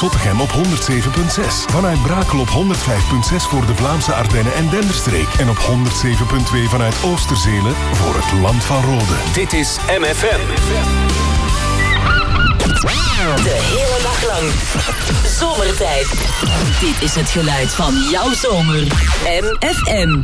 Zottegem op 107.6. Vanuit Brakel op 105.6 voor de Vlaamse Ardennen en Denderstreek. En op 107.2 vanuit Oosterzelen voor het Land van Rode. Dit is MFM. De hele dag lang. Zomertijd. Dit is het geluid van jouw zomer. MFM.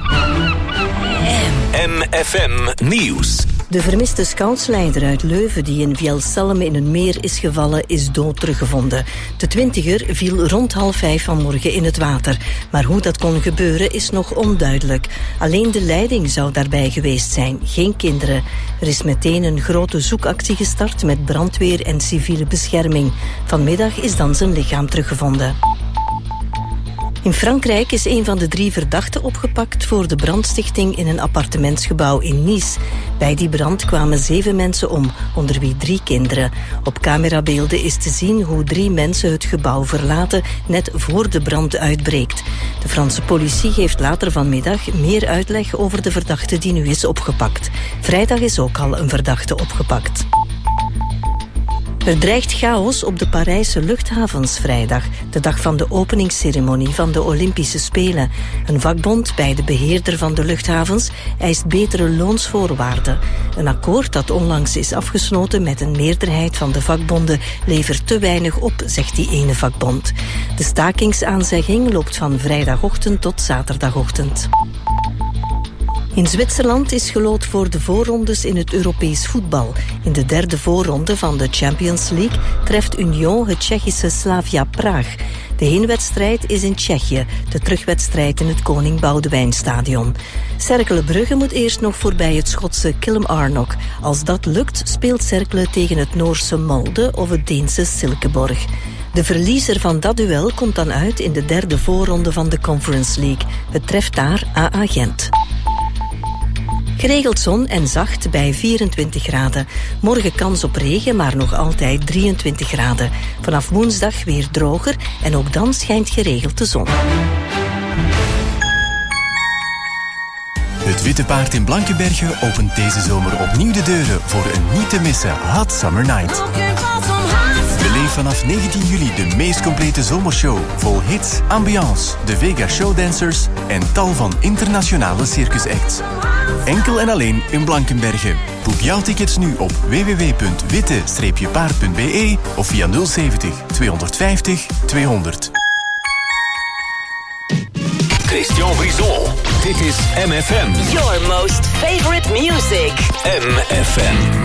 MFM Nieuws. De vermiste scoutsleider uit Leuven die in Vielsalm in een meer is gevallen is dood teruggevonden. De 20er viel rond 4:30 vanmorgen in het water. Maar hoe dat kon gebeuren is nog onduidelijk. Alleen de leiding zou daarbij geweest zijn, geen kinderen. Er is meteen een grote zoekactie gestart met brandweer en civiele bescherming. Vanmiddag is dan zijn lichaam teruggevonden. In Frankrijk is een van de 3 verdachten opgepakt voor de brandstichting in een appartementsgebouw in Nice. Bij die brand kwamen 7 mensen om, onder wie 3 kinderen. Op camerabeelden is te zien hoe 3 mensen het gebouw verlaten net voor de brand uitbreekt. De Franse politie geeft later vanmiddag meer uitleg over de verdachte die nu is opgepakt. Vrijdag is ook al een verdachte opgepakt. Er dreigt chaos op de Parijse luchthavens vrijdag, de dag van de openingsceremonie van de Olympische Spelen. Een vakbond bij de beheerder van de luchthavens eist betere loonsvoorwaarden. Een akkoord dat onlangs is afgesloten met een meerderheid van de vakbonden levert te weinig op, zegt die ene vakbond. De stakingsaanzegging loopt van vrijdagochtend tot zaterdagochtend. In Zwitserland is geloot voor de voorrondes in het Europees voetbal. In de 3e voorronde van de Champions League treft Union het Tsjechische Slavia Praag. De heenwedstrijd is in Tsjechië, de terugwedstrijd in het Koning Boudewijnstadion. Cercle Brugge moet eerst nog voorbij het Schotse Kilmarnock. Als dat lukt, speelt Cercle tegen het Noorse Molde of het Deense Silkeborg. De verliezer van dat duel komt dan uit in de 3e voorronde van de Conference League. Het treft daar AA Gent. Geregeld zon en zacht bij 24 graden. Morgen kans op regen, maar nog altijd 23 graden. Vanaf woensdag weer droger en ook dan schijnt geregeld de zon. Het Witte Paard in Blankenberge opent deze zomer opnieuw de deuren voor een niet te missen Hot Summer Night. Beleef vanaf 19 juli de meest complete zomershow, vol hits, ambiance, de Vega Showdancers en tal van internationale circusacts. Enkel en alleen in Blankenberge. Boek jouw tickets nu op www.witte-paard.be of via 070 250 200. Christian Brison. Dit is MFM. Your most favorite music. MFM.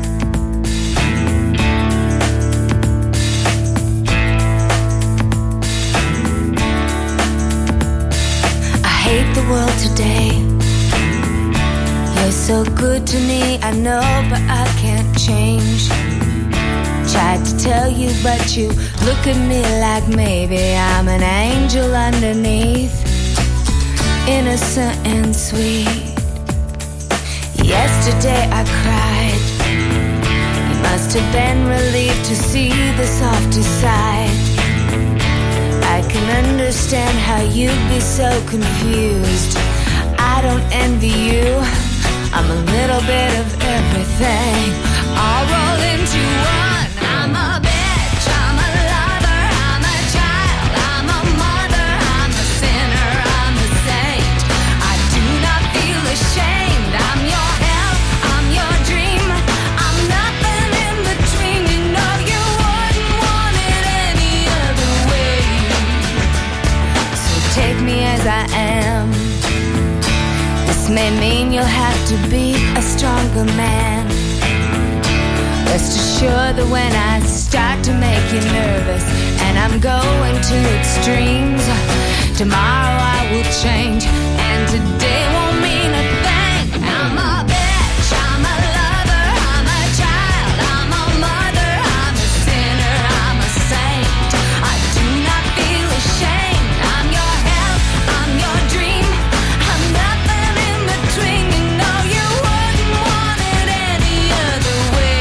I hate the world today. You're so good to me, I know, but I can't change. Tried to tell you, but you look at me like maybe I'm an angel underneath, innocent and sweet. Yesterday I cried. You must have been relieved to see the softer side. I can understand how you'd be so confused. I don't envy you. I'm a little bit of everything. I'll roll into one. I'm a bitch, I'm a lover, I'm a child, I'm a mother, I'm a sinner, I'm a saint. I do not feel ashamed. I'm your hell, I'm your dream. I'm nothing in between. You know you wouldn't want it any other way. So take me as I am. May mean you'll have to be a stronger man. Rest assured that when I start to make you nervous and I'm going to extremes, tomorrow I will change and today won't mean a thing. I'm a bitch, I'm a lover, I'm a child, I'm a mother, I'm a sinner, I'm a saint. I do not feel ashamed. I'm your hell, I'm your dream. I'm nothing in between. You know you wouldn't want it any other way.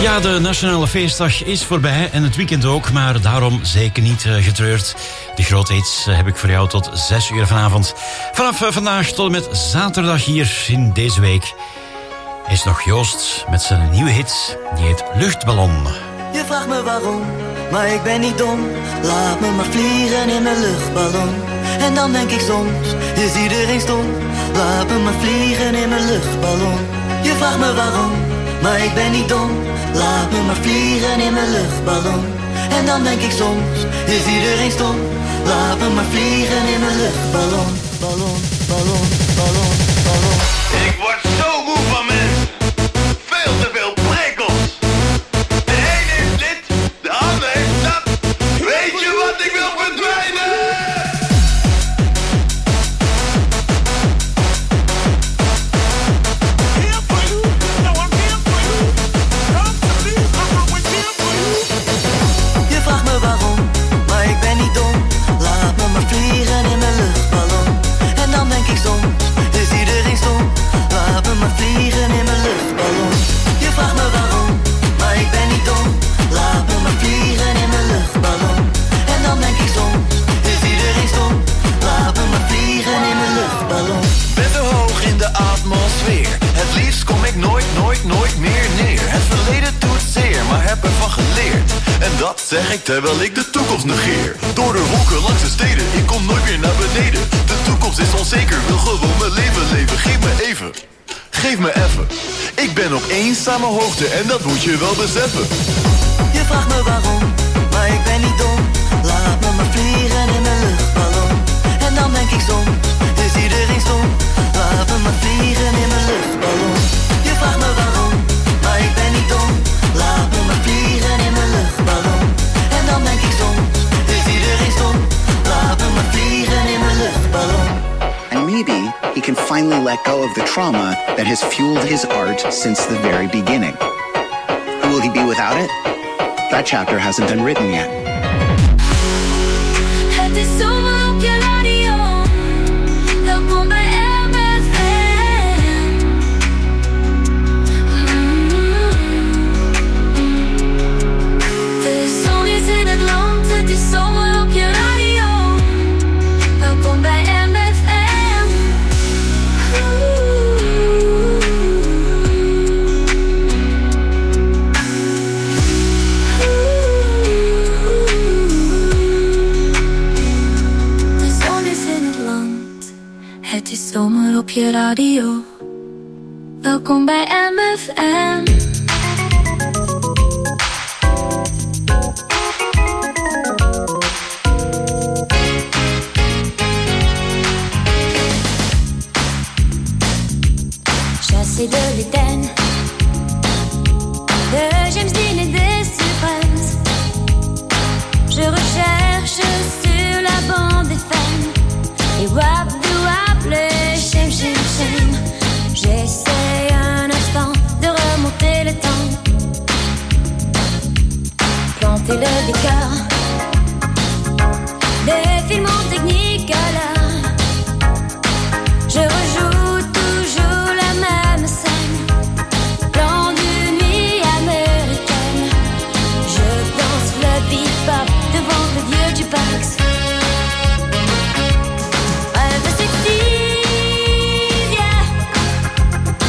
Ja, de Nationale Feestdag is voorbij en het weekend ook, maar daarom zeker niet getreurd. De grote hits heb ik voor jou tot 6 uur vanavond. Vanaf vandaag tot en met zaterdag hier in deze week is nog Joost met zijn nieuwe hit. Die heet Luchtballon. Je vraagt me waarom, maar ik ben niet dom. Laat me maar vliegen in mijn luchtballon. En dan denk ik soms, is iedereen stom. Laat me maar vliegen in mijn luchtballon. Je vraagt me waarom, maar ik ben niet dom. Laat me maar vliegen in mijn luchtballon. En dan denk ik soms, is iedereen stom. Laat me maar vliegen in mijn luchtballon. Ballon, ballon, ballon, ballon. Ik word zo moe van mensen. Veel te veel prikkels. De een heeft dit, de ander heeft dat. Weet je wat, ik wil verdwijnen. Je vraagt me waarom, maar ik ben niet dom. Laat me maar vliegen in mijn luchtballon. En dan denk ik soms, is iedereen stom. Laat me maar vliegen in mijn luchtballon. Je vraagt me waarom, maar ik ben niet dom. Laat me maar vliegen in mijn luchtballon. En dan denk ik soms, is iedereen stom. Laat me maar vliegen in mijn luchtballon. Ben te hoog in de atmosfeer. Het liefst kom ik nooit, nooit, nooit meer neer. Het verleden doet zeer, maar heb ervan geleerd. En dat zeg ik terwijl ik de toekomst negeer. Door de wolken langs de steden, ik kom nooit meer naar beneden. De toekomst is onzeker, wil gewoon mijn leven leven. Geef me even, geef me even. Ik ben op eenzame hoogte en dat moet je wel beseffen. Je vraagt me waarom, maar ik ben niet dom. Laat me maar vliegen in mijn luchtballon. En dan denk ik soms, is iedereen stom. Laat me maar vliegen in mijn luchtballon. Je vraagt me waarom, maar ik ben niet dom. Laat me maar vliegen in mijn luchtballon. En dan denk ik soms, is iedereen stom. Laat me maar vliegen in mijn luchtballon. And maybe he can finally let go of the trauma that has fueled his art since the very beginning. Who will he be without it? That chapter hasn't been written yet. Het is zomer op je radio. Welkom bij MFM. De zon is in het land. Het is zomer op je radio. Welkom bij MFM. Het is zomer op je radio. Welkom bij MFM. Chassé de l'Éden, de James Dean et des Supremes. Je recherche sur la bande des femmes. Et wap de wap, le shem shem shem. J'essaie un instant de remonter le temps. Planter le décor. Des films en technique là. Je rejoue toujours la même scène. Plan d'une nuit américaine. Je danse le bebop devant le vieux jukebox. Rêve sexy, yeah.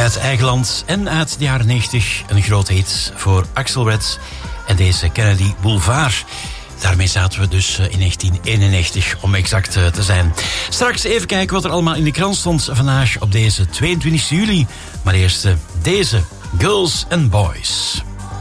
uit eigen land en uit de jaren 90. Een groot hit voor Axel Red en deze Kennedy Boulevard. Daarmee zaten we dus in 1991, om exact te zijn. Straks even kijken wat er allemaal in de krant stond vandaag op deze 22 juli. Maar eerst deze, Girls and Boys.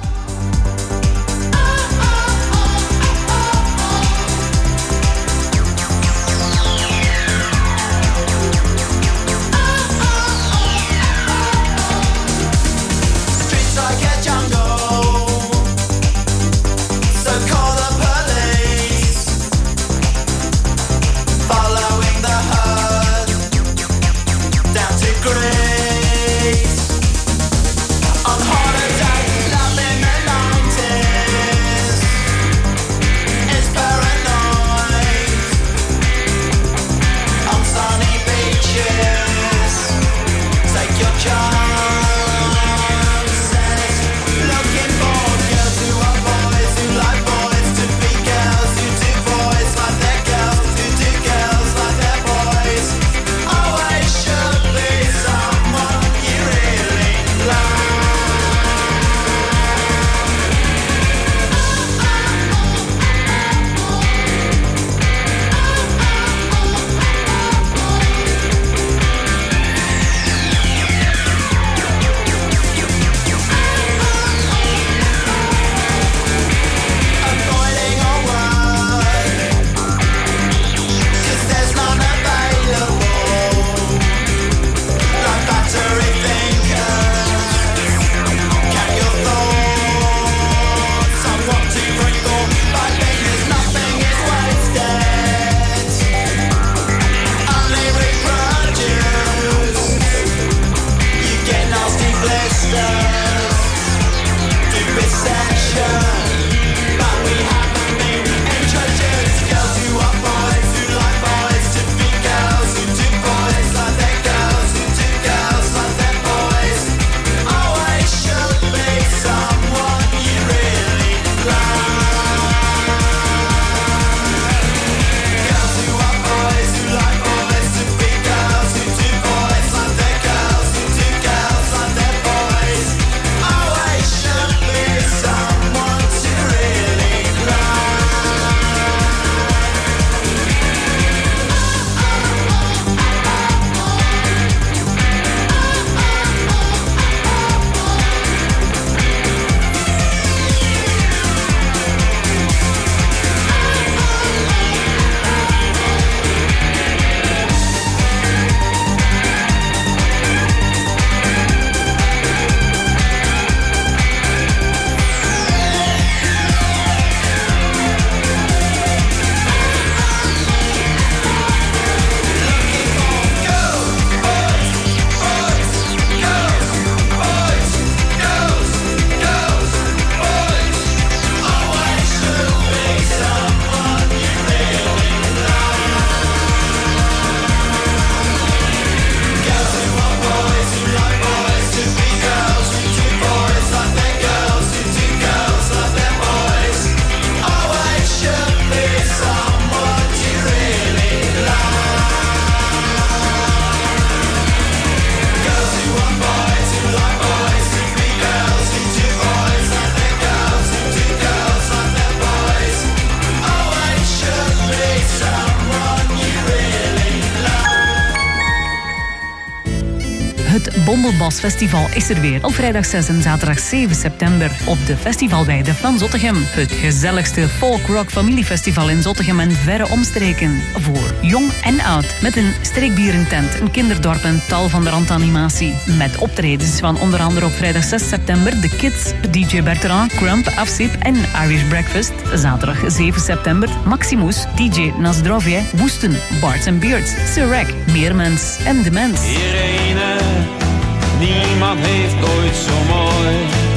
Bommelbos Festival is er weer op vrijdag 6 en zaterdag 7 september op de festivalweide van Zottegem. Het gezelligste folk-rock familiefestival in Zottegem en verre omstreken. Voor jong en oud. Met een streekbierentent, een kinderdorp en tal van de randanimatie. Met optredens van onder andere op vrijdag 6 september The Kids, DJ Bertrand, Crump, Afsip en Irish Breakfast. Zaterdag 7 september Maximus, DJ Nasdrovje, Woesten, Bards and Beards, Sirek, Meermens en De Mens. Irene, niemand heeft ooit zo mooi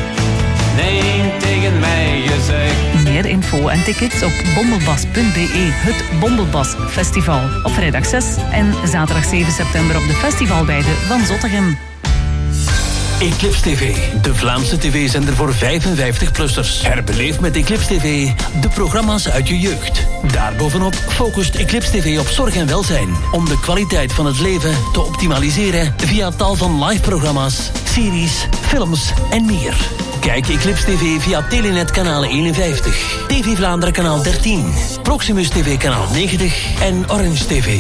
nee tegen mij gezegd. Meer info en tickets op bombelbas.be. Het Bombelbas Festival. Op vrijdag 6 en zaterdag 7 september op de festivalweide van Zottegem. Eclipse TV, de Vlaamse tv-zender voor 55-plussers. Herbeleef met Eclipse TV de programma's uit je jeugd. Daarbovenop focust Eclipse TV op zorg en welzijn, om de kwaliteit van het leven te optimaliseren via tal van live-programma's, series, films en meer. Kijk Eclipse TV via Telenet kanaal 51, TV Vlaanderen kanaal 13, Proximus TV kanaal 90 en Orange TV.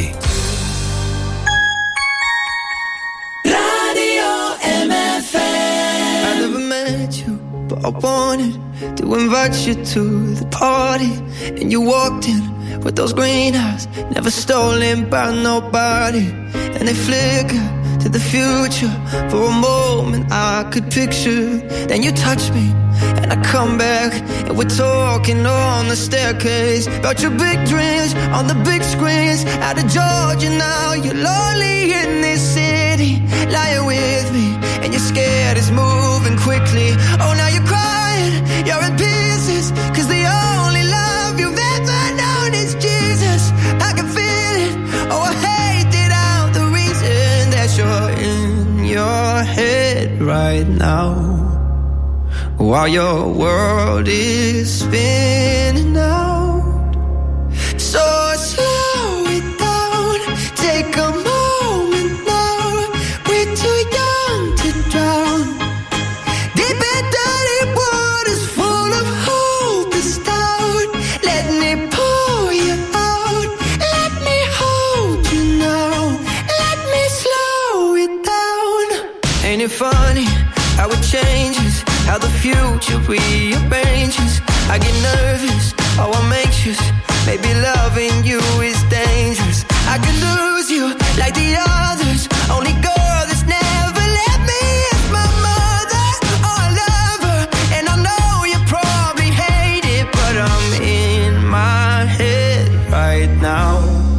I wanted to invite you to the party, and you walked in with those green eyes, never stolen by nobody, and they flicker to the future. For a moment I could picture, then you touch me and I come back, and we're talking on the staircase about your big dreams on the big screens. Out of Georgia now, you're lonely in this city, lying with me, and you're scared it's moving quickly. Oh, now you're crying, you're in pieces, 'cause the only love you've ever known is Jesus. I can feel it, oh I hate it out, the reason that you're in your head right now, while your world is spinning out. So slow it down, take a moment now, we're too young to drown. Deep in dirty waters full of hope is down. Let me pull you out, let me hold you now, let me slow it down. Ain't it funny how it changes, how the future rearranges? I get nervous, oh I'm anxious, maybe loving you is dangerous. I could lose you like the others, only girl that's never let me is my mother. Oh I love her, and I know you probably hate it, but I'm in my head right now.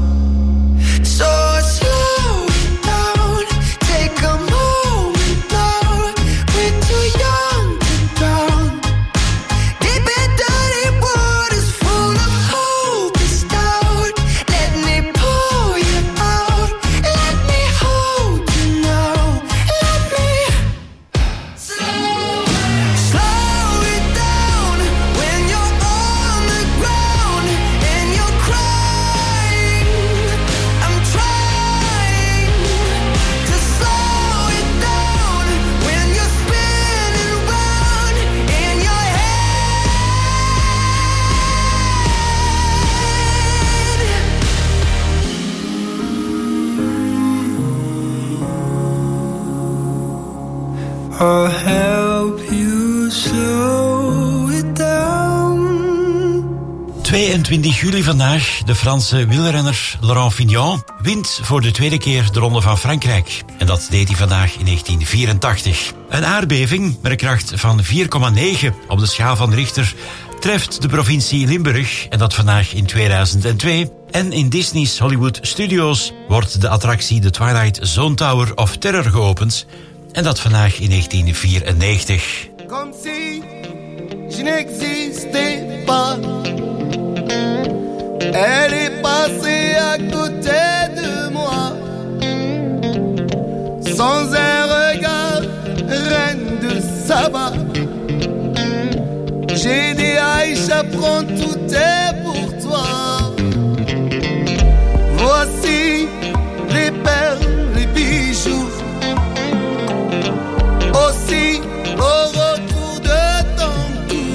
So slow it down, take a moment now, we're too young to drown. Deep in dirty waters full of hope is down. Let me pull you out, let me hold you now, let me slow it down. When you're on the ground and you're crying, I'm trying to slow it down. When you're spinning round in your head, I'll help you slow it down. 22 juli vandaag. De Franse wielrenner Laurent Fignon wint voor de tweede keer de Ronde van Frankrijk. En dat deed hij vandaag in 1984. Een aardbeving met een kracht van 4,9 op de schaal van Richter treft de provincie Limburg, en dat vandaag in 2002. En in Disney's Hollywood Studios wordt de attractie The Twilight Zone Tower of Terror geopend, en dat vandaag in 1994. Comme si je n'existais pas. Elle est passée à côté de moi. Sans un regard, reine de Saba. J'ai dit Aïcha, prends tout est pour toi. Voici les perles, les bijoux. Aussi au retour de ton cou,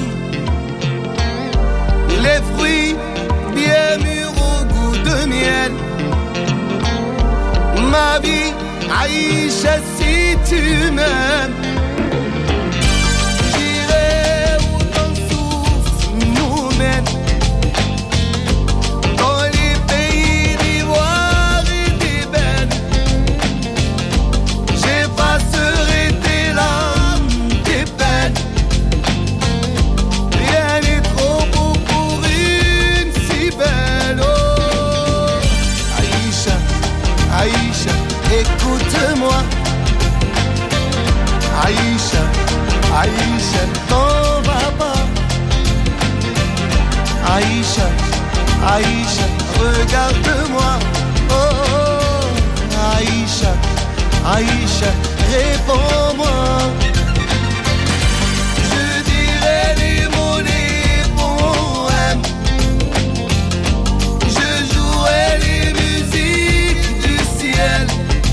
les fruits bien mûrs au goût de miel. Ma vie, Aïcha, si tu m'aimes, j'irai où ton souffle nous mène. Dans les pays d'ivoire et d'ébène, j'effacerai tes larmes, tes peines. Rien n'est trop beau pour une si belle. Oh, Aïcha, Aïcha, écoute-moi. Aïcha, Aïcha, t'en vas pas. Aïcha, Aïcha, regarde-moi. Oh, Aïcha, Aïcha, réponds-moi. Je dirai les mots, les poèmes. Je jouerai les musiques du ciel.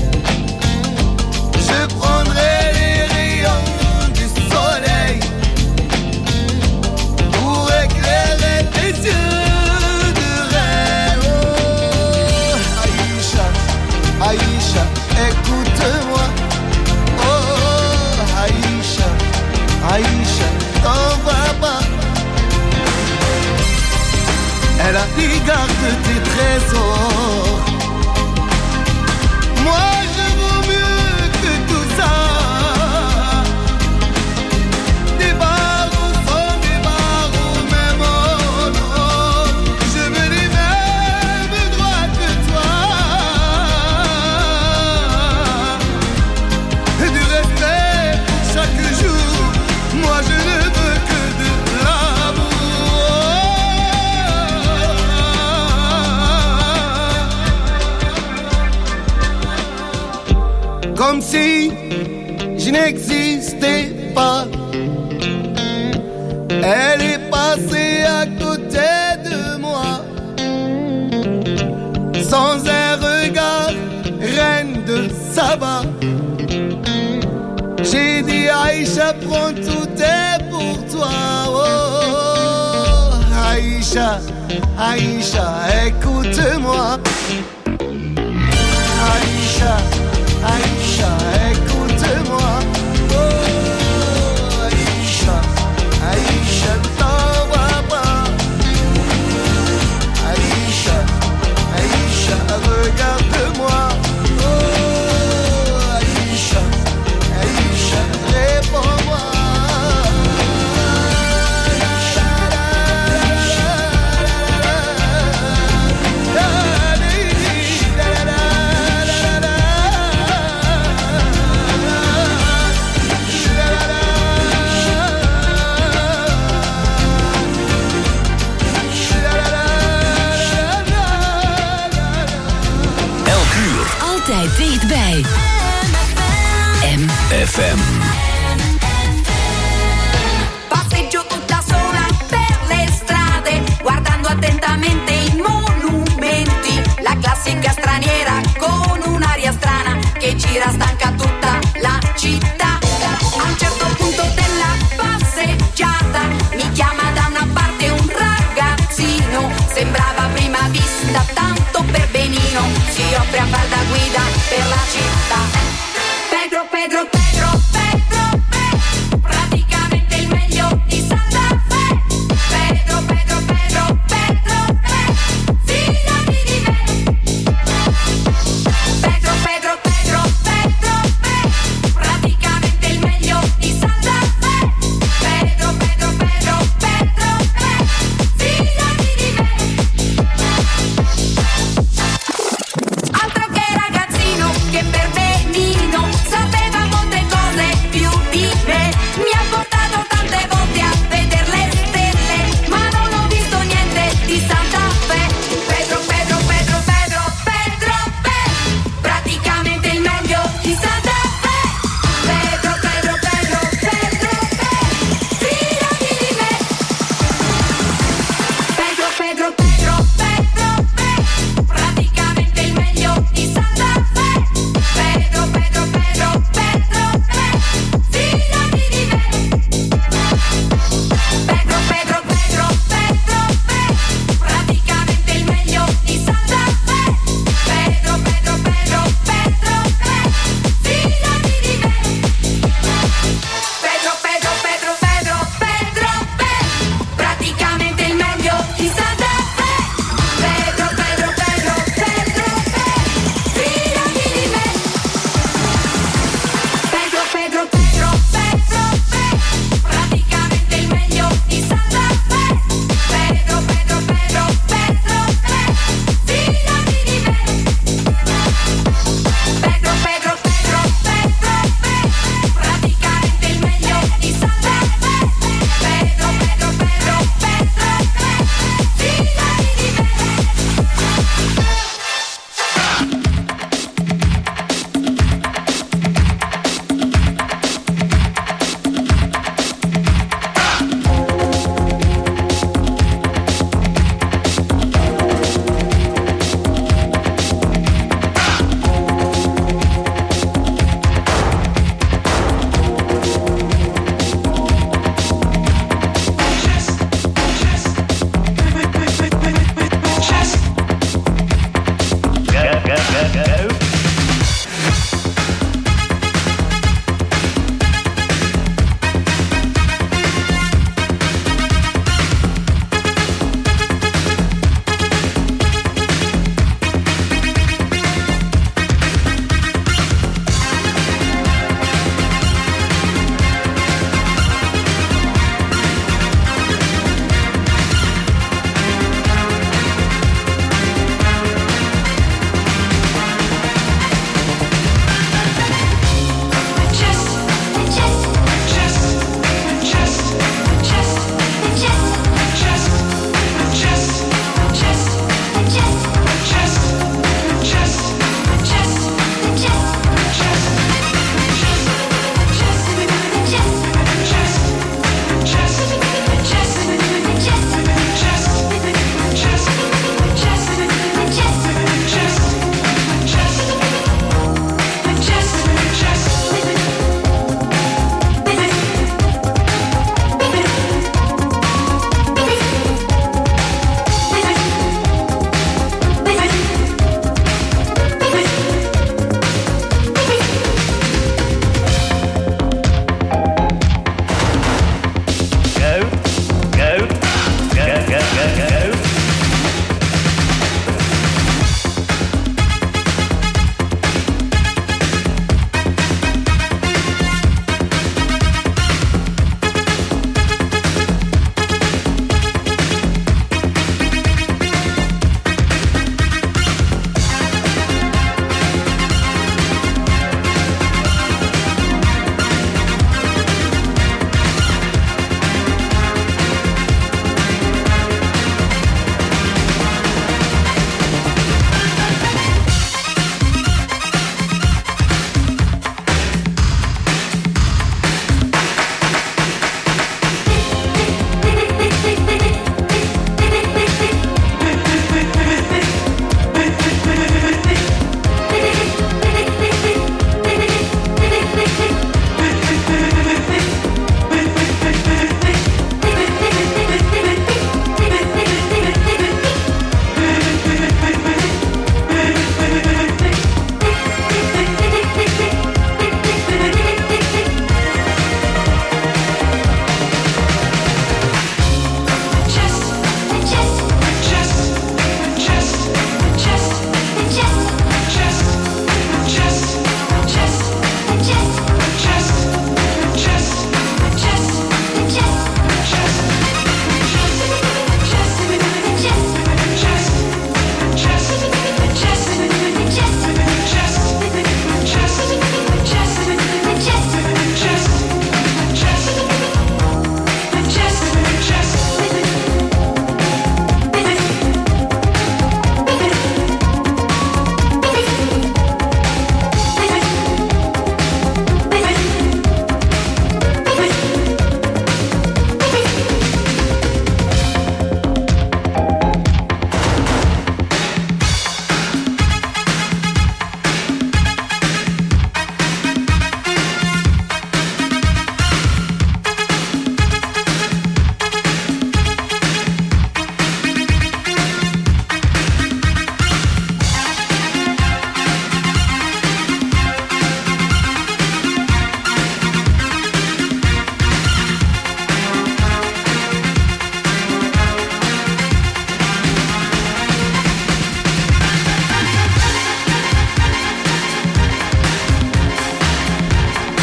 Je prendrai les rayons du soleil pour éclairer tes yeux de reine. Oh, Aïcha, Aïcha, écoute-moi. Oh, Aïcha, Aïcha, t'en vas pas. Elle a dit garde tes trésors. Moi je vaux mieux que tout ça. Des barreaux sans des barreaux, même oh non. Je veux les mêmes droits que toi. Du respect pour chaque jour. Moi je ne veux que de l'amour. Comme si je n'existais pas. Elle est passée à côté de moi. Sans un regard, reine de Saba. J'ai dit Aïcha, prends tout est pour toi. Oh, Aïcha, Aïcha, écoute-moi. Aïcha, Aïcha, écoute-moi. Oh, Aïcha, Aïcha, t'en vas pas. Aïcha, Aïcha, regarde-moi. Oh, Aïcha, Aïcha, réponds-moi. Altijd dichtbij. FM. Passeggio tutta sola per le strade, guardando attentamente i monumenti. La classica straniera con un'aria strana che gira stanca tutta la città. A un certo punto della passeggiata mi chiama da una parte un ragazzino. Sembrava a prima vista tanto per benino. Si offre a far da guida per la città. Pedro, Pedro, Pedro, Pedro, Pedro, praticamente il meglio di Santa Fe. Pedro, Pedro, Pedro, Pedro, Pedro, fidati di me. Pedro, Pedro, Pedro, Pedro, Pedro, praticamente il meglio di Santa Fe. Pedro, Pedro, Pedro, Pedro, Pedro, fidati di me. Altro che ragazzino che per benino sapeva molte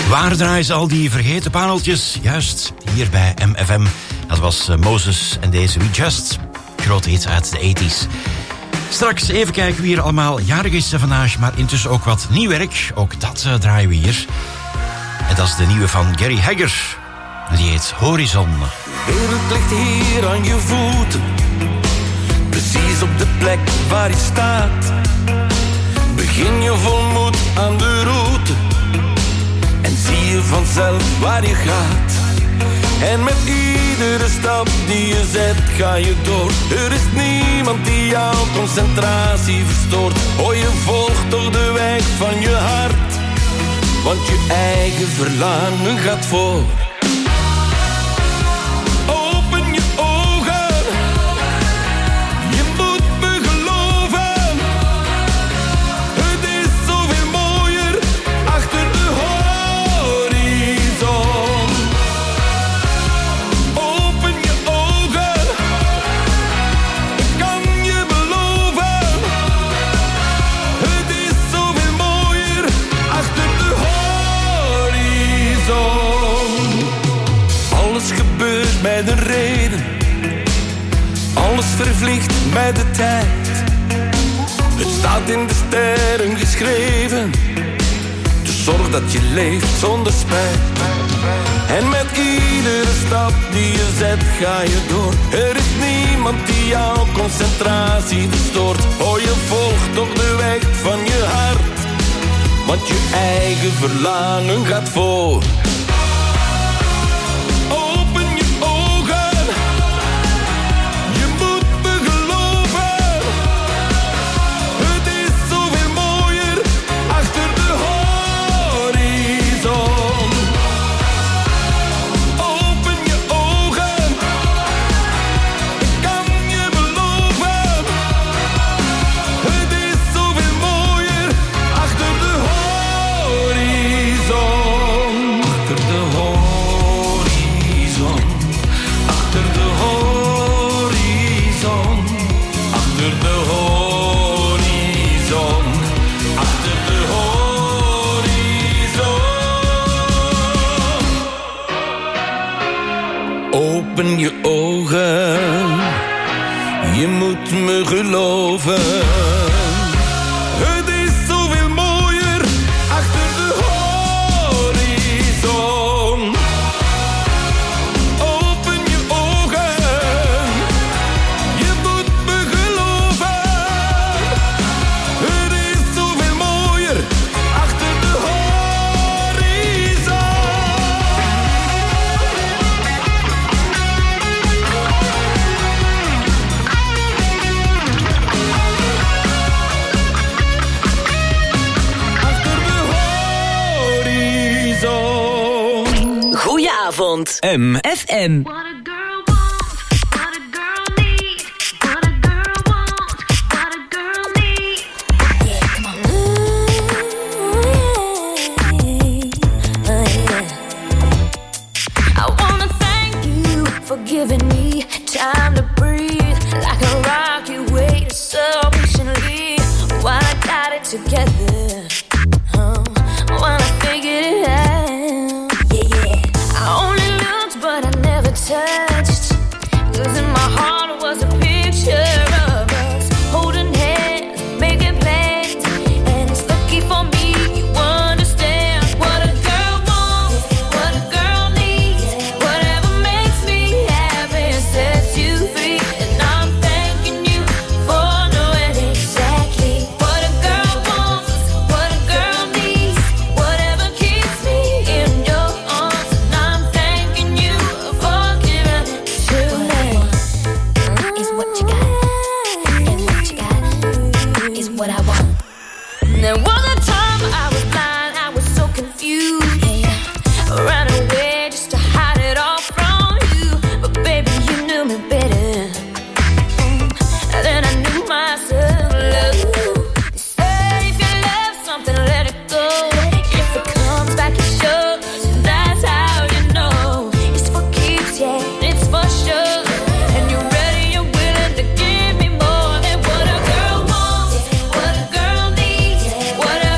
Waar draaien ze al die vergeten pareltjes? Juist, hier bij MFM. Dat was Moses en deze We Just. Grote hits uit de 80s. Straks even kijken wie er allemaal jarig is vandaag, maar intussen ook wat nieuw werk. Ook dat draaien we hier. En dat is de nieuwe van Gary Hagger. Die heet Horizon. De wereld ligt hier aan je voeten. Precies op de plek waar je staat. Begin je vol moed aan de route. En zie je vanzelf waar je gaat. En met iedere stap die je zet ga je door. Er is niemand die jouw concentratie verstoort. Oh, je volgt toch de weg van je hart. Want je eigen verlangen gaat voor. Open je ogen. Je moet me geloven. Het is zoveel mooier achter de horizon. Open je ogen. Ik kan je beloven. Het is zoveel mooier achter de horizon. Alles gebeurt met een reden. Alles vervliegt met de tijd. Het staat in de sterren geschreven. Dus zorg dat je leeft zonder spijt. En met iedere stap die je zet ga je door. Er is niemand die jouw concentratie verstoort. Oh, je volgt toch de weg van je hart. Want je eigen verlangen gaat voor. Open je ogen. Je moet me geloven. Het is zoveel mooier achter de horizon. Open je ogen. Ik kan je beloven. Het is zoveel mooier achter de horizon. Achter de horizon. Achter de horizon. Achter de horizon. Achter de horizon. Open je ogen. Je moet me geloven. Het is zoveel mooier achter de horizon. Open je ogen. Je moet me geloven. Het is zoveel mooier achter de horizon. Goedenavond. MFM. I wanna thank you for giving me time to breathe. Like a rock, you waited so patiently while I got it together. While I figured it out. Yeah. I only looked, but I never touched. 'Cause in my heart was a picture of us holding hands, making plans. And it's lucky for me you understand what a girl wants, what a girl needs. Whatever makes me happy and sets you free. And I'm thanking you for knowing exactly what a girl wants, what a girl needs. Whatever keeps me in your arms. And I'm thanking you for giving it to me. Is what you got, and what you got is what I want. There was a time I was blind, I was so confused. Ran away just to hide it all from you. But baby, you knew me better than I knew myself. Love. They say if you love something, let it go. If it comes back, it shows. That's how you know it's for keeps, yeah, it's for sure. And you're ready, you're willing to give me more than what a girl wants, what a girl needs. Whatever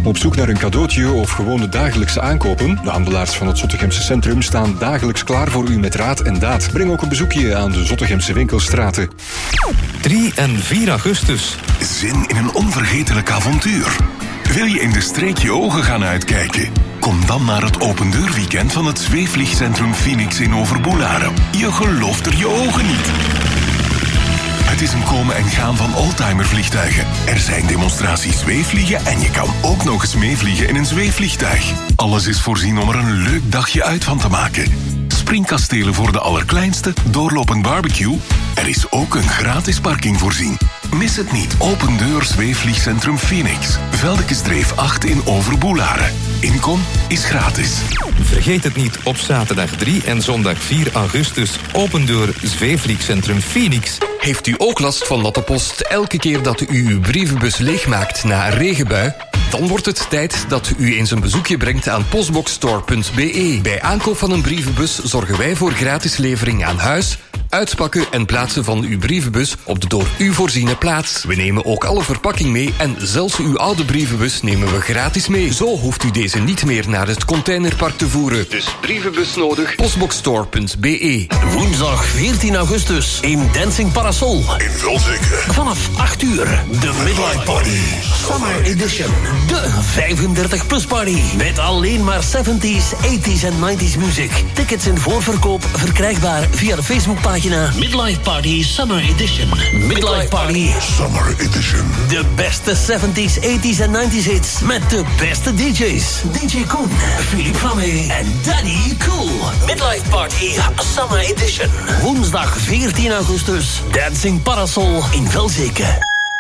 Op zoek naar een cadeautje of gewoon de dagelijkse aankopen? De handelaars van het Zottegemse centrum staan dagelijks klaar voor u met raad en daad. Breng ook een bezoekje aan de Zottegemse winkelstraten. 3 en 4 augustus. Zin in een onvergetelijk avontuur? Wil je in de streek je ogen gaan uitkijken? Kom dan naar het opendeurweekend van het zweefvliegcentrum Phoenix in Overboelaren. Je gelooft er je ogen niet. Het is een komen en gaan van oldtimervliegtuigen. Er zijn demonstraties zweefvliegen en je kan ook nog eens meevliegen in een zweefvliegtuig. Alles is voorzien om er een leuk dagje uit van te maken. Springkastelen voor de allerkleinste, doorlopend barbecue. Er is ook een gratis parking voorzien. Mis het niet. Open deur zweefvliegcentrum Phoenix. Veldekesdreef 8 in Overboelaren. Inkom is gratis. Vergeet het niet, op zaterdag 3 en zondag 4 augustus open deur zweefvliegcentrum Phoenix. Heeft u ook last van dat de post elke keer dat u uw brievenbus leegmaakt na een regenbui? Dan wordt het tijd dat u eens een bezoekje brengt aan postboxstore.be. Bij aankoop van een brievenbus zorgen wij voor gratis levering aan huis, uitpakken en plaatsen van uw brievenbus op de door u voorziene plaats. We nemen ook alle verpakking mee en zelfs uw oude brievenbus nemen we gratis mee. Zo hoeft u deze niet meer naar het containerpark te voeren. Dus brievenbus nodig, postboxstore.be. Woensdag 14 augustus in Dancing Parasol. In Velzeke. Vanaf 8 uur, de Midlife Party. Summer Edition. De 35-plus party. Met alleen maar 70s, 80s en 90s muziek. Tickets in voorverkoop verkrijgbaar via de Facebookpagina Midlife Party Summer Edition. Midlife Party Summer Edition. De beste 70s, 80s en 90s hits. Met de beste DJ's. DJ Koen, Philippe Flamme en Daddy Cool. Midlife Party Summer Edition. Woensdag 14 augustus. Dancing Parasol in Velzeke.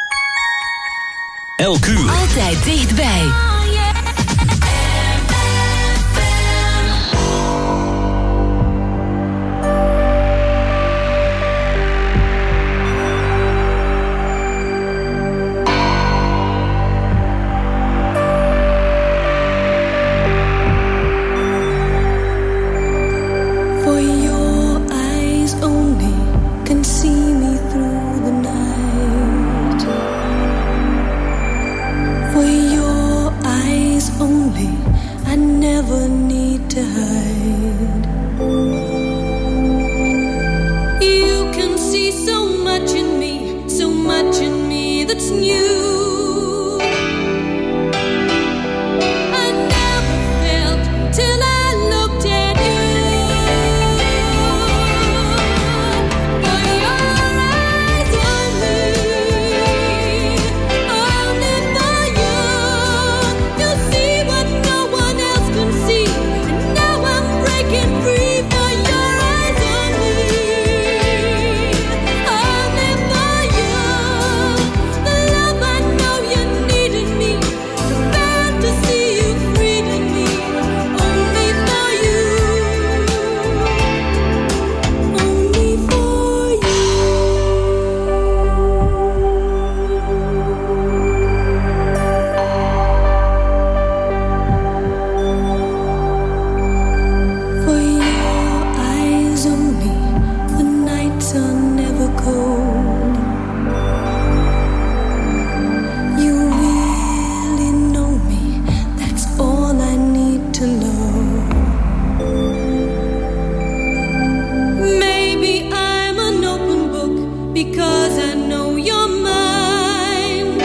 LQ. Altijd dichtbij. For your eyes only can see me through the night. For your eyes only, I never need to hide. You can see so much in me that's new. I never felt till I looked at you. For your eyes only for you. You'll see what no one else can see. And now I'm breaking free for your eyes only for you. The love I know you need in me, the fantasy you freed in me, only for you, only for you. For your eyes only, the nights are never cold. You really know me, that's all I need to know. Maybe I'm an open book because I know you're mine.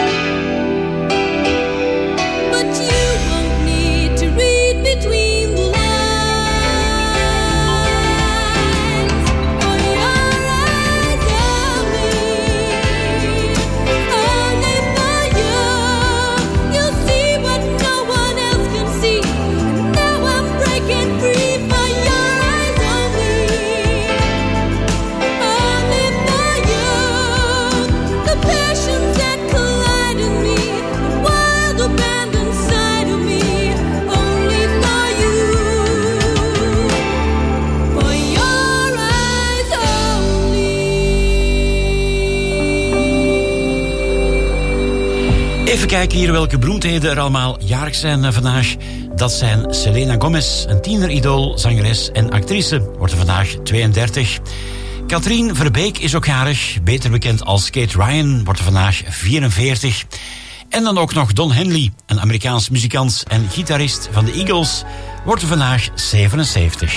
But you won't need to read between the lines. For your eyes only for you. You'll see what no one else can see. And now I'm breaking free for your eyes only for you. The passions that collide in me, the wild abandoned side of me, only for you. For your eyes Even kijken hier welke beroemdheden er allemaal jarig zijn vandaag. Dat zijn Selena Gomez, een tieneridool, zangeres en actrice. Wordt er vandaag 32. Katrien Verbeek is ook jarig, beter bekend als Kate Ryan, wordt er vandaag 44. En dan ook nog Don Henley, een Amerikaans muzikant en gitarist van de Eagles, wordt er vandaag 77.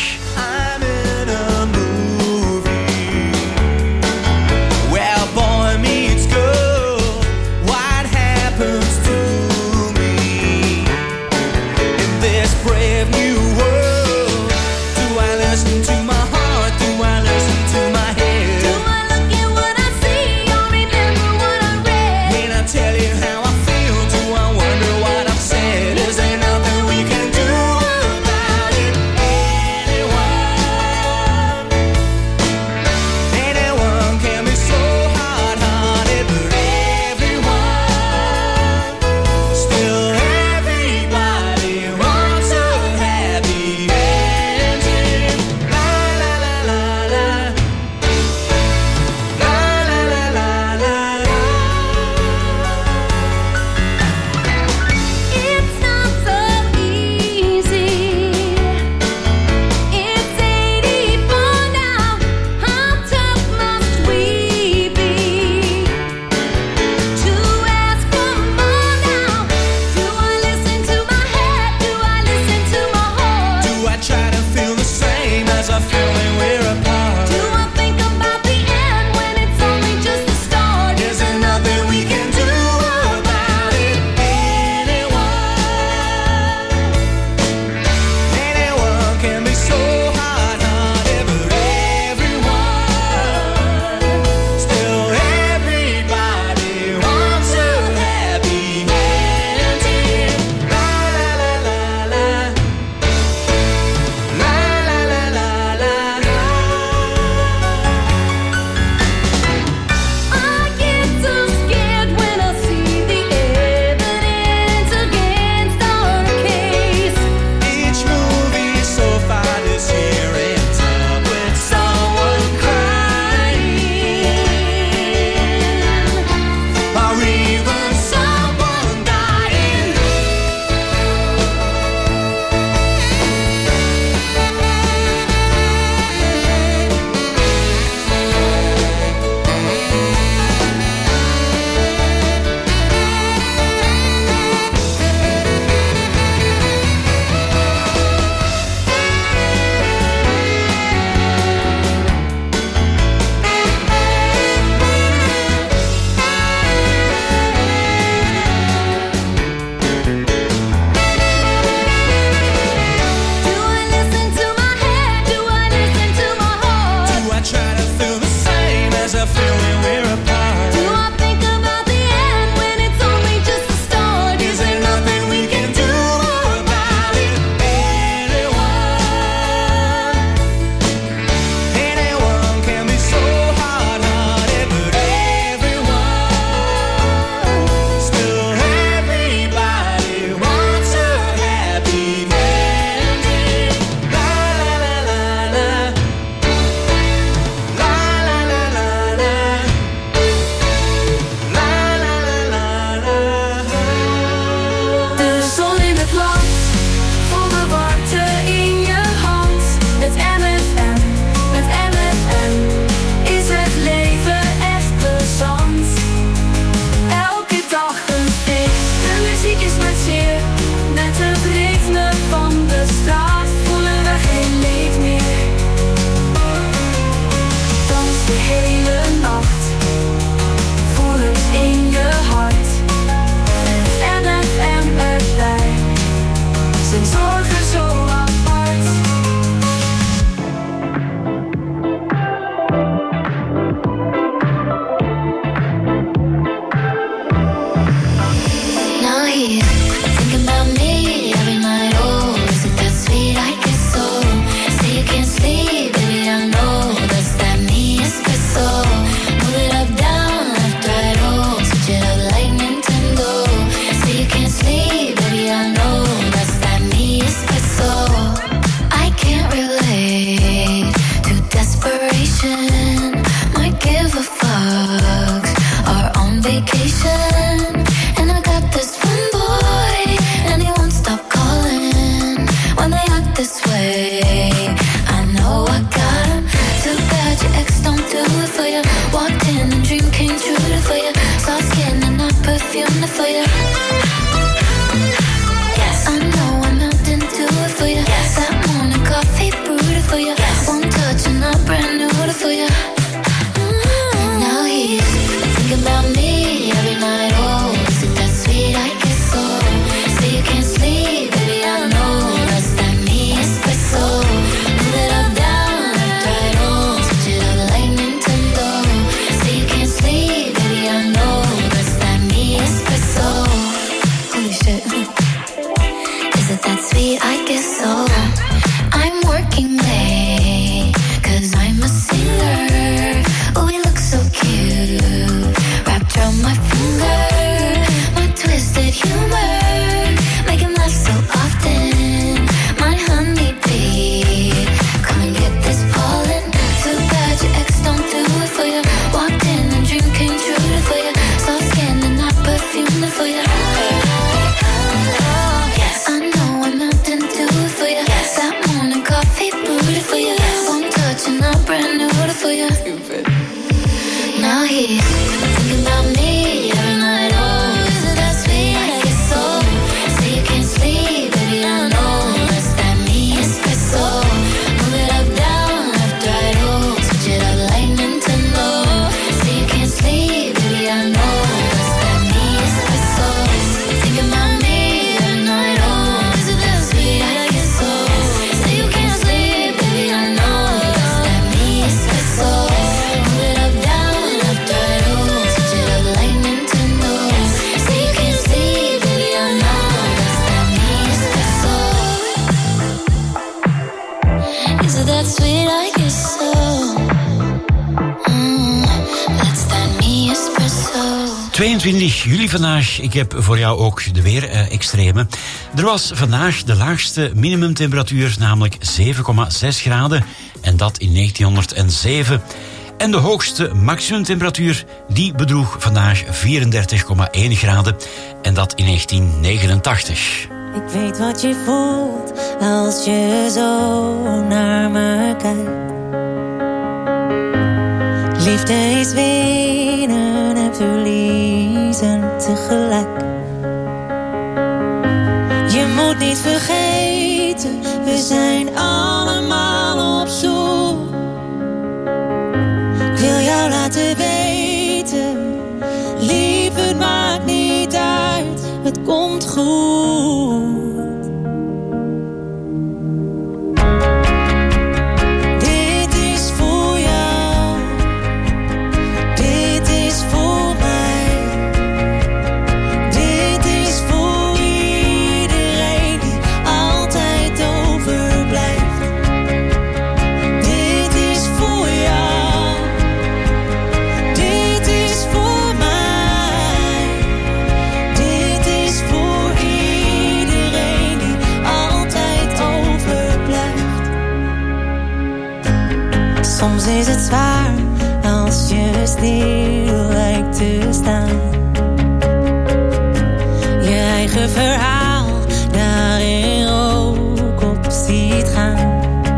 for you. out here thinking about me every night. Oh, is it that sweet? I guess so. Say you can't sleep, baby, I know. It's that me espresso. Move it up, down, left, right, oh. Switch it up like Nintendo. Say you can't sleep, baby, I know. It's that me espresso. Thinking about me every night. Oh, is it that sweet? I guess so. Say you can't sleep, baby, I know. It's that me espresso. Move it up, down, left, right, oh. Switch it up like Nintendo. Say you can't sleep, baby, I know. It's that me espresso. Is it that sweet? I guess so. That's that me espresso. 22 juli vandaag. Ik heb voor jou ook de weer-extreme. Er was vandaag de laagste minimumtemperatuur, namelijk 7,6 graden. En dat in 1907. En de hoogste maximumtemperatuur, die bedroeg vandaag 34,1 graden. En dat in 1989. Ik weet wat je voelt als je zo naar me kijkt. Liefde is winnen en verliezen tegelijk. Je moet niet vergeten, we zijn allemaal op zoek. Ik wil jou laten weten, lief, het maakt niet uit, het komt goed. Dit is voor jou, dit is voor mij, dit is voor iedereen die altijd overblijft. Dit is voor jou, dit is voor mij, dit is voor iedereen die altijd overblijft. Soms is het zwaar als je stil lijkt te staan. Je eigen verhaal daarin ook op ziet gaan.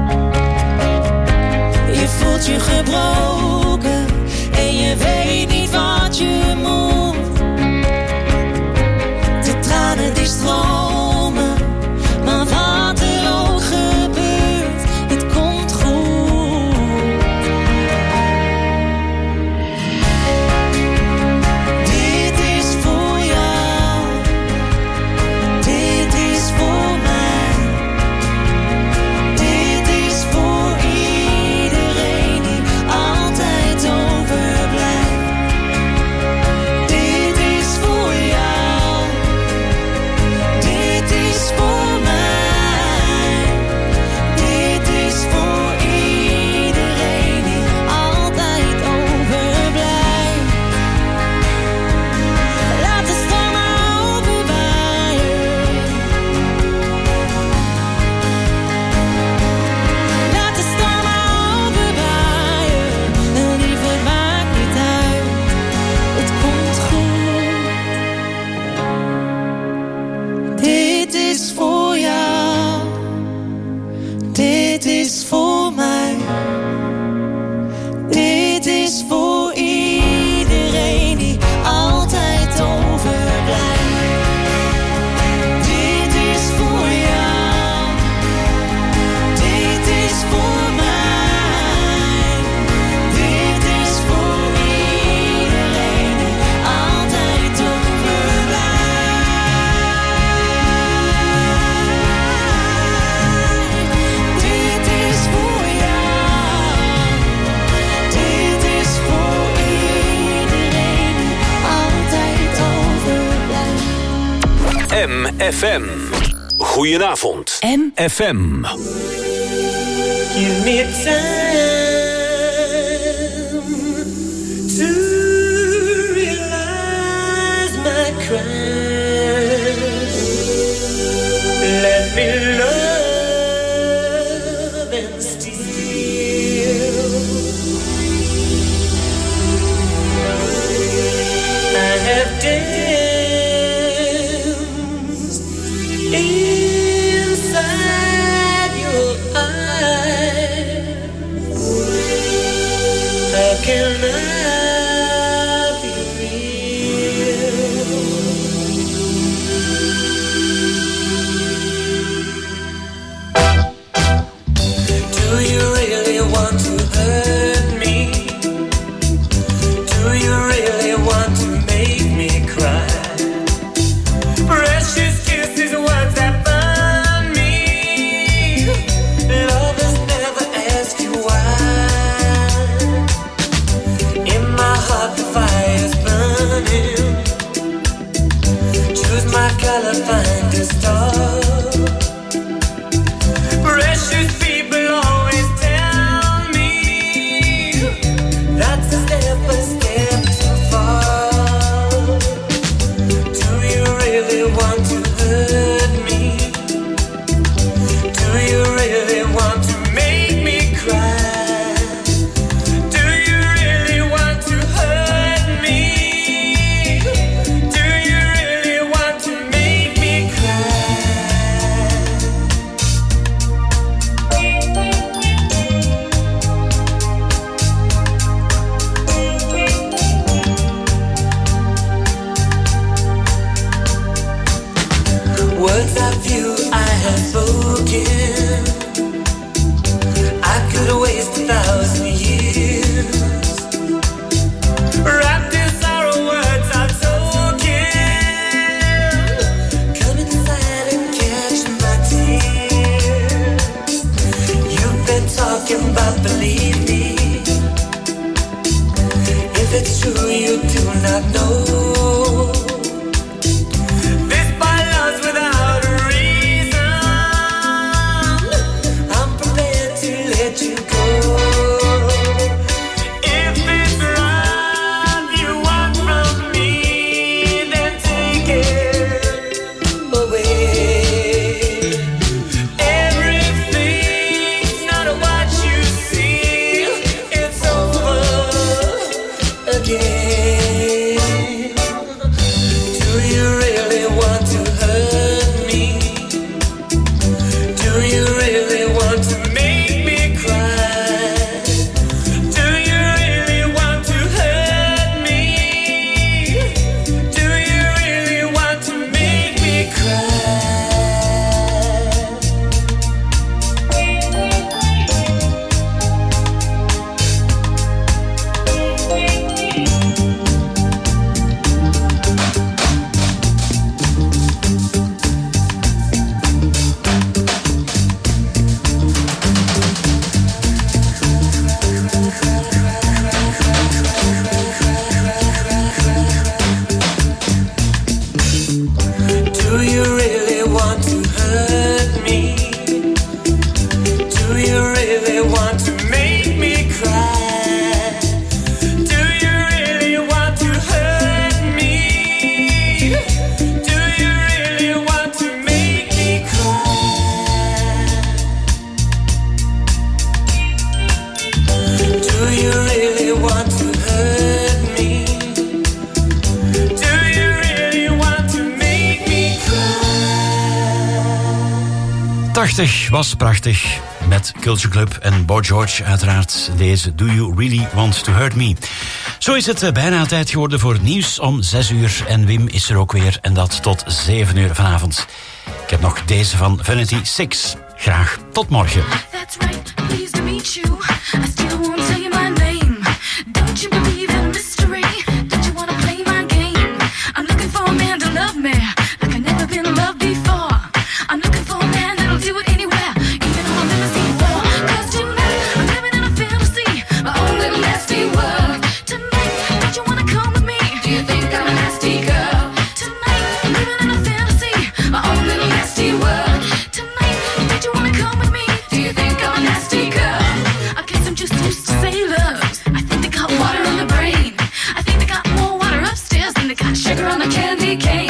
Je voelt je gebroken en je weet niet wat je moet. De tranen die stromen, maar wat er ook gebeurt, het komt goed. Dit is voor jou, dit is voor mij, dit is voor iedereen die altijd overblijft. Dit is voor jou, dit is voor mij, dit is voor iedereen die altijd overblijft. Laat de stormen overwaaien. Laat de stormen overwaaien. En lief, het maakt niet uit, het komt goed. Dit is voor jou, dit is voor mij, dit is voor iedereen die altijd overblijft. Dit is voor jou, dit is voor mij, dit is voor iedereen die altijd overblijft. Dit is voor jou, dit is voor iedereen die altijd overblijft. MFM. Goedenavond. MFM. Give me time to realize my crime. Let me love and steal. I have danced inside your eyes. it's true you do not know. This by love's without a reason. I'm prepared to let you go. If it's love you want from me, then take it away. Everything's not what you see. It's over again. Do you really want to hurt me? Do you really want to make me cry? Do you really want to hurt me? Do you really want to make me cry? Do you really want to hurt me? Do you really want to make me cry? Do you really want to hurt me? Do you really want to make me cry? Do you really want to hurt me? Do you really want to make me cry? 80 was prachtig. Met Culture Club en Boy George uiteraard deze Do You Really Want To Hurt Me. Zo is het bijna tijd geworden voor het nieuws om 6 uur. En Wim is er ook weer en dat tot 7 uur vanavond. Ik heb nog deze van Vanity 6. Graag tot morgen. That's right, pleased to meet you. I still won't tell you my name. Don't you believe in mystery? Don't you wanna play my game? I'm looking for a man to love me like I've never been loved before. I'm looking for a man that'll do it anywhere, even though I've never seen before. 'Cause tonight I'm living in a fantasy, my own little nasty world. Tonight, don't you wanna come with me? Do you think I'm a nasty girl? Tonight, I'm living in a fantasy, my own little nasty world. Tonight, don't you wanna come with me? Do you think I'm a nasty girl? I guess I'm just used to sailors. I think they got water on the brain. I think they got more water upstairs than they got sugar on the candy cane.